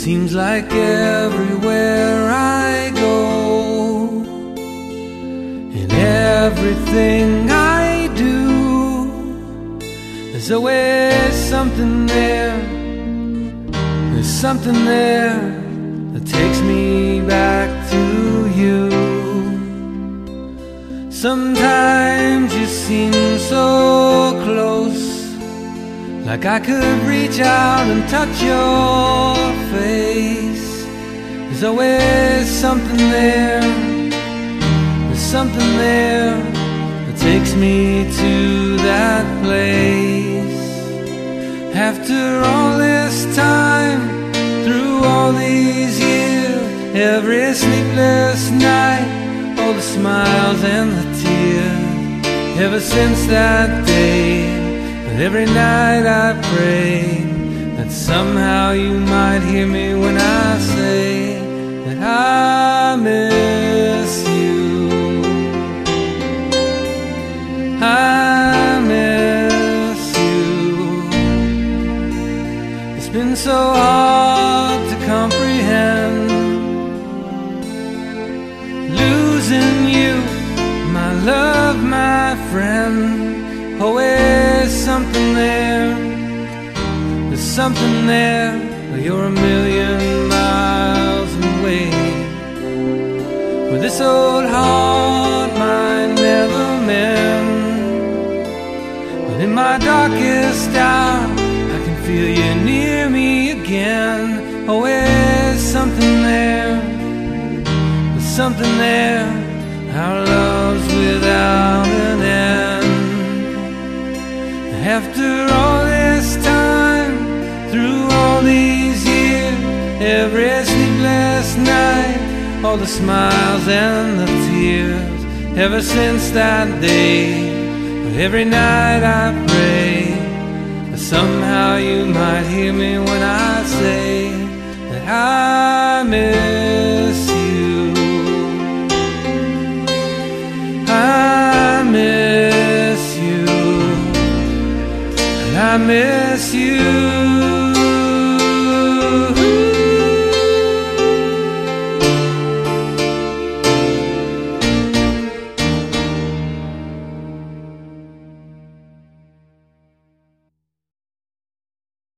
Seems like everywhere I go, in everything I do, there's always something there. There's something there that takes me back to you. Sometimes you seem so close, like I could reach out and touch your face. There's always something there. There's something there that takes me to that place. After all this time, through all these years, every sleepless night, all the smiles and the tears, ever since that day, but every night I pray that somehow you might hear me when I say that I miss you. I miss you. It's been so hard to comprehend, losing you, my love, my friend. Always something there. There's something there. You're a million miles away. With this old heart might never mend, but in my darkest hour I can feel you near me again. Always something there. There's something there. Our love's without an end. After all this time, through all these years, every sleepless night, all the smiles and the tears, ever since that day, but every night I pray that somehow you might hear me when I say that I miss you. I miss you. I miss you.